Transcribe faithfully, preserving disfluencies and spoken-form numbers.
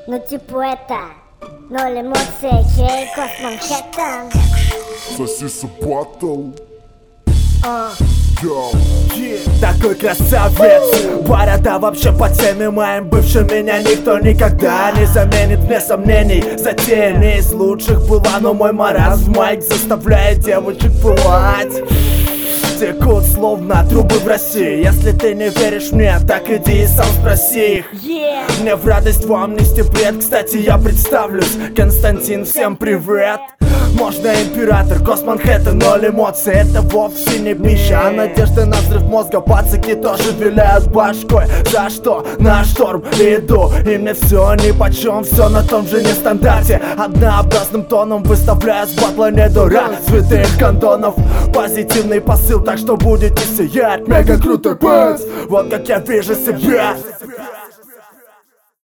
Ну типа это, ноль эмоций, кей, Косманхэттен. Сосиса батл. А. Yeah. Такой красавец, борода вообще по теме моим бывшим. Меня никто никогда не заменит, вне сомнений. Затея не из лучших была, но мой маразм майк заставляет девочек пылать. Текут словно трубы в России. Если ты не веришь мне, так иди и сам спроси их. Yeah. Мне в радость вам нести бред. Кстати, я представлюсь, Константин, всем привет. Можно император, Косманхэттен, ноль эмоций. Это вовсе не пища, а надежда на взрыв мозга. Пацаки тоже виляют башкой. За что на шторм иду? И мне все нипочем, все на том же нестандарте. Однообразным тоном выставляя с батла не дурак. Святых кондонов, позитивный посыл, так что будете сиять. Мега крутой бэс, вот как я вижу себя.